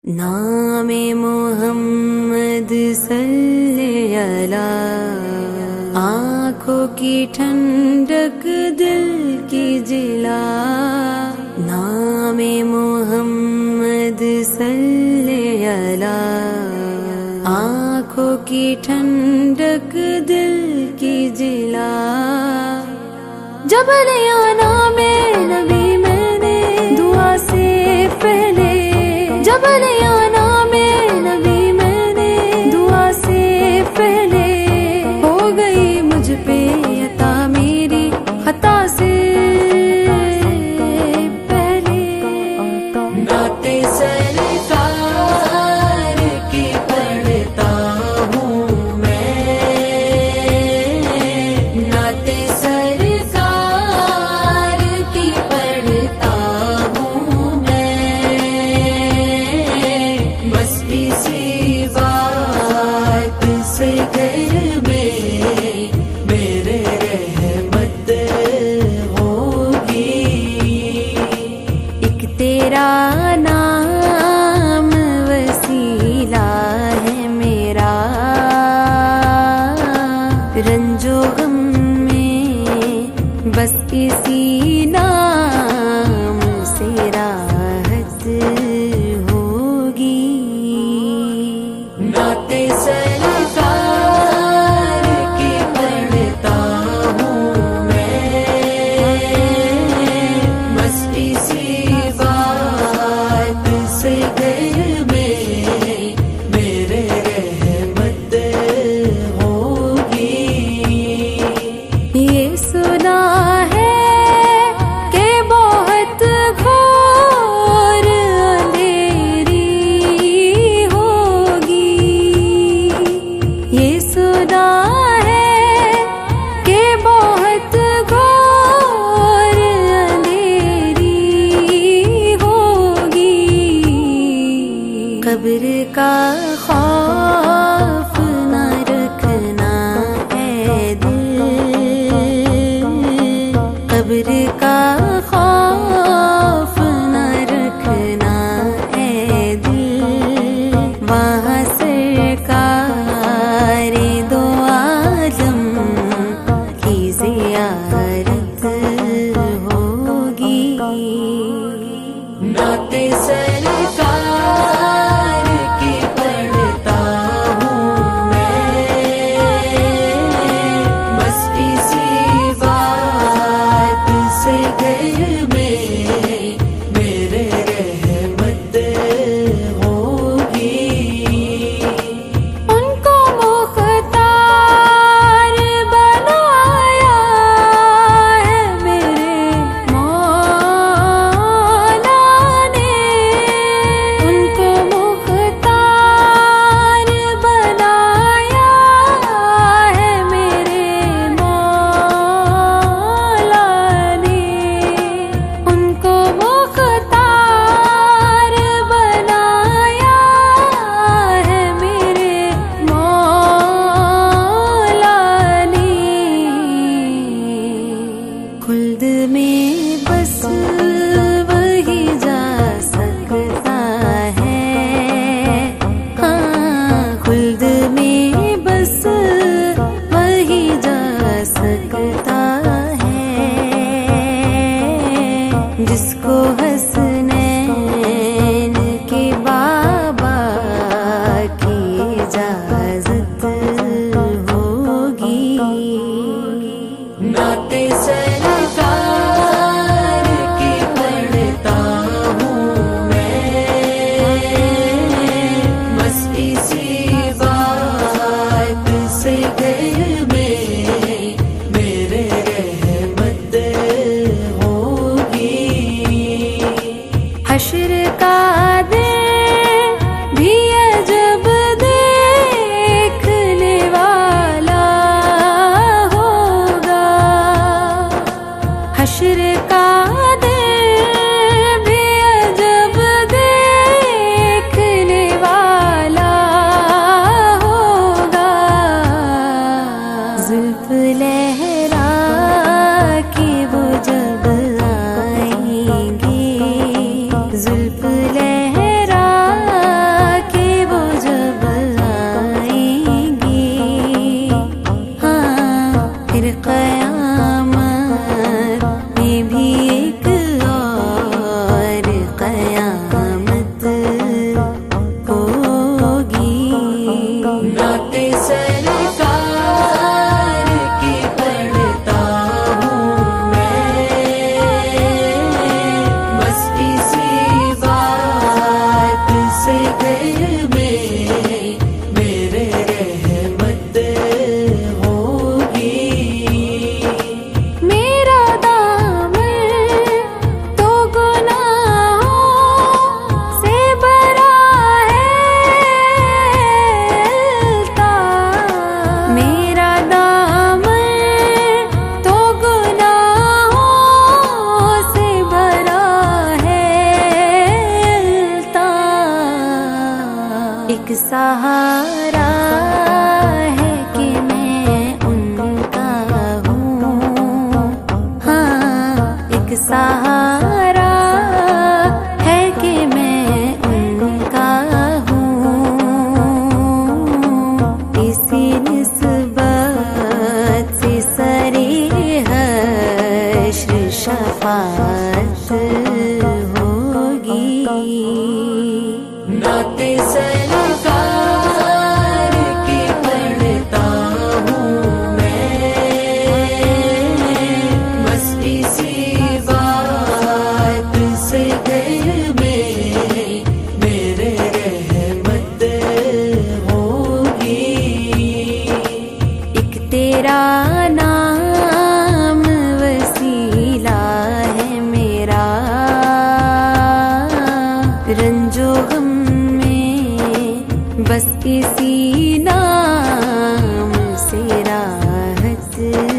नामे मोहम्मद सल्ले अला, आँखों की ठंडक दिल की जिला। नामे मोहम्मद सल्ले अला, आँखों की ठंडक दिल की जिला। जबलियाना में नबी मैंने दुआ से पहले, जबलियाना में नबी मैंने दुआ से पहले, हो गई मुझ पे अता मेरी खता से पहले। नाते सरकार की पढ़ता हूँ मैं, नाते तेरा नाम वसीला है मेरा, रंजो गम में बस इसी नाम से राहत होगी। नाते सरकार की पढ़ता हूँ मैं, बस इसी से घर में मेरे रहमत होगी। ये सुना है कि बहुत घोर अंधेरी होगी, ये सुना है कि बहुत घोर अंधेरी होगी। कब्र का खौफ न रखना है दिल, कब्र का खौफ न रखना है दिल। वहाँ सरकार दो आलम की ज़ियारत होगी। नाते सरकार की पढ़ता हूँ एक सहारा है कि मैं उनका हूँ। हाँ, एक सहारा है कि मैं उनका हूँ। इसी निस्बत से सरे हश्र शफाअत होगी। नाते सरकार के पढ़ता हूँ मैं, बस इसी बात से घर में मेरे रहमत होगी। एक तेरा नाम वसीला है मेरा, रंजो गम बस इसी नाम से राहत